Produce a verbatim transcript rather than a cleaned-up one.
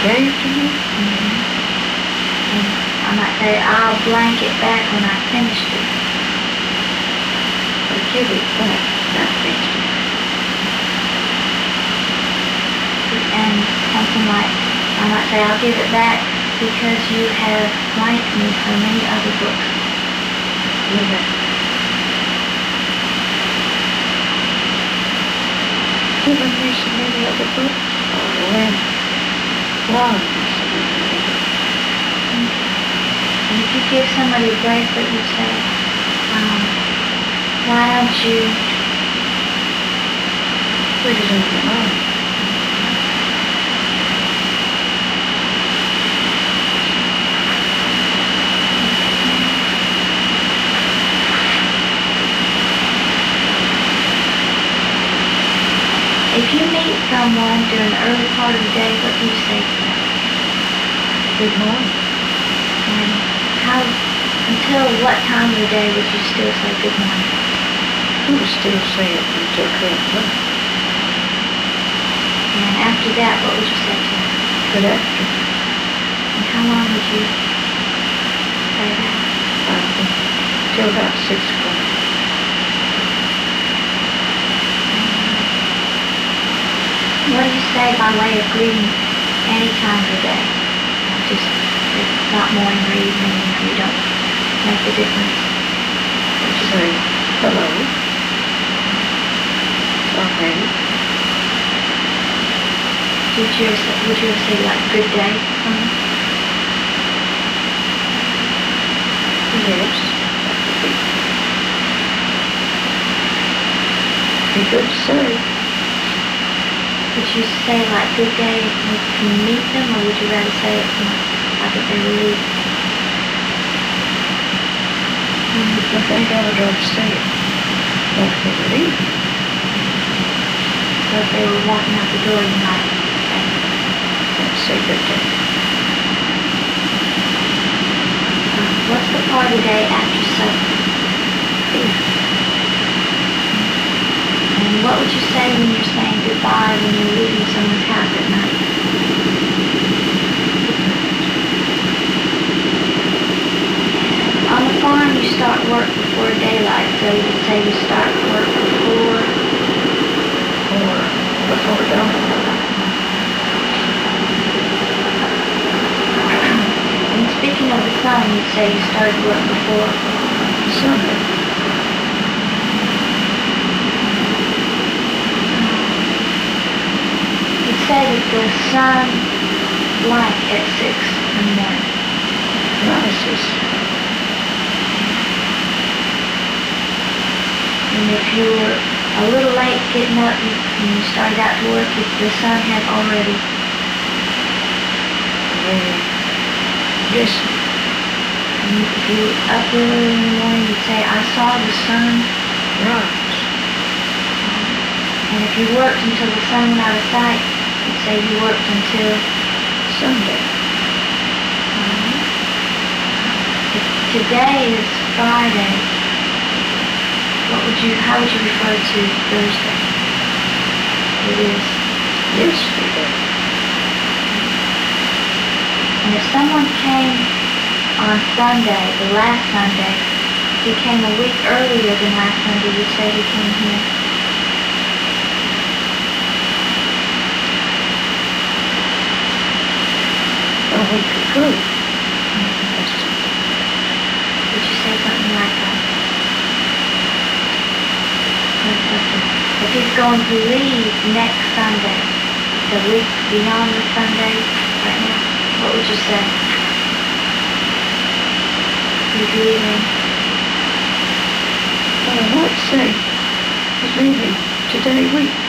gave to you? Mm-hmm. And I might say, I'll blank it back when I finished it. Or give it back after it's done. And something like, I might say, I'll give it back because you have blanked me so many other books. You have. Given me so many other books? Oh, when? Long me so many other books. And if you give somebody a bracelet, you say, um, why don't you Put it on your arm. If you meet someone during the early part of the day, what do you say to them? Good morning. And how, until what time of the day would you still say good morning? I would still say it until twelve o'clock. And after that, what would you say to them? Good afternoon. And how long would you say that? I think till about six o'clock. What do you say by way of greeting any time of the day? Uh, Just, it's not morning or evening, you know, you don't make the difference. I'd say hello. Okay. Would you ever say, would you ever say like good day? Um, Yes. That would be. Be good to say. Would you say like good day when you meet them, or would you rather say it when, like if they were leaving? I think I would rather say it like they were leaving. So if they were walking out the door, you might say, I'd say good day. um, what's the part of the day after supper? And what would you say when you're saying goodbye when you're leaving someone's house at night? On the farm, you start work before daylight, so you would say you start work before, Or before dawn. and speaking of the sun, you'd say you started work before. Sunday. You'd say that the sun blank at six in the morning. Rises. And if you were a little late getting up you- and you started out to work, if the sun had already. Very distant. And if you were up early in the morning, you'd say, I saw the sun. Rise. And if you worked until the sun went out of sight, you'd say you worked until. Sunday. Um, if today is Friday, what would you, how would you refer to Thursday? It is. Yesterday. And if someone came on Sunday, the last Sunday, he came a week earlier than last Sunday, you'd say he came here. A week ago. That's Would you say something like that? If he's going to leave next Sunday, the week beyond the Sunday right now, what would you say? He's leaving. what I might say. He's leaving today week.